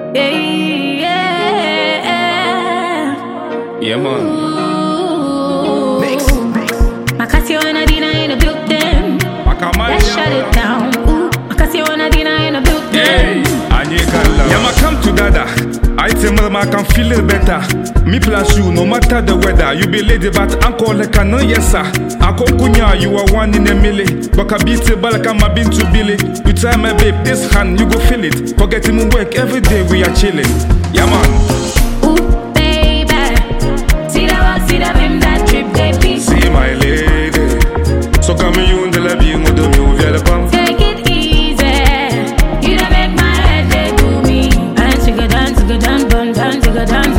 Yeah, man. Macasio and Adina in the building. Let's shut it down. Macasio and Adina in the building. Yeah, ma come to dada. I tell me I can feel it better. Me plus you, no matter the weather. You be lady, but uncle like a no yes sir. Uncle Kunya, you are one in a milli. But I beat it, but I'm a been to Billy. You tell my babe, this hand, you go feel it. Forget him work every day, we are chilling. Yeah, man. See that trip, baby. See my lady. So come you in the lobby, you do me, we are the pump. Take it easy. You don't make my head they do me. And she go down, bun down, she go down,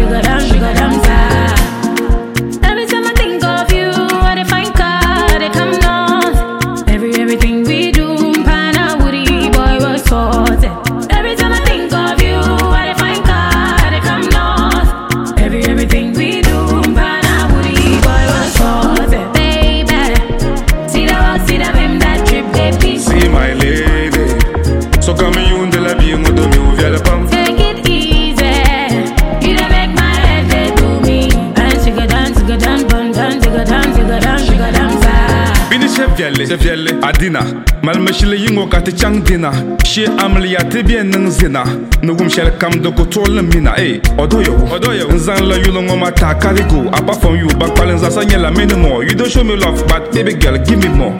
Every time I think of you, I define car, they come north. Everything we do, Pana Woody boy was sorted. Every time I think of you, I define car, they come north. Everything we do, Pana Woody boy was sorted. Baby, see that him that trip, baby. See my lady. So come you in the lobby, you do me, we are the pump. Take it easy. You don't make my head they do me. And she go down, bun down, she go down, Bini Chevielle, Adina. Malmashile yingo kati chang dina. She amli ya tibie nang zina. Nugum shall come do go toll mina. Odoyo. Nzan la you long mata karigo. Apart from you, back balance asanya many more. You don't show me love, but baby girl, give me more.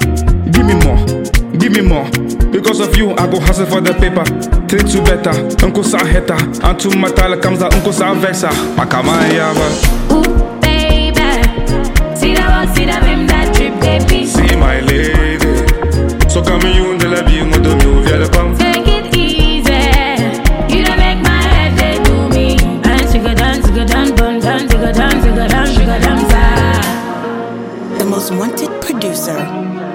Because of you, I go hustle for the paper. Treat you better, Uncle Sa Heta. And to Matala comes out Uncle Sa Vexa. Makamaya. ooh, baby. See that him that trip, baby. See my lady. So come you in the lobby, you do me, we are the pump. Take it easy. You don't make my head they do me. And she go down, bun down, she go down, The most wanted producer.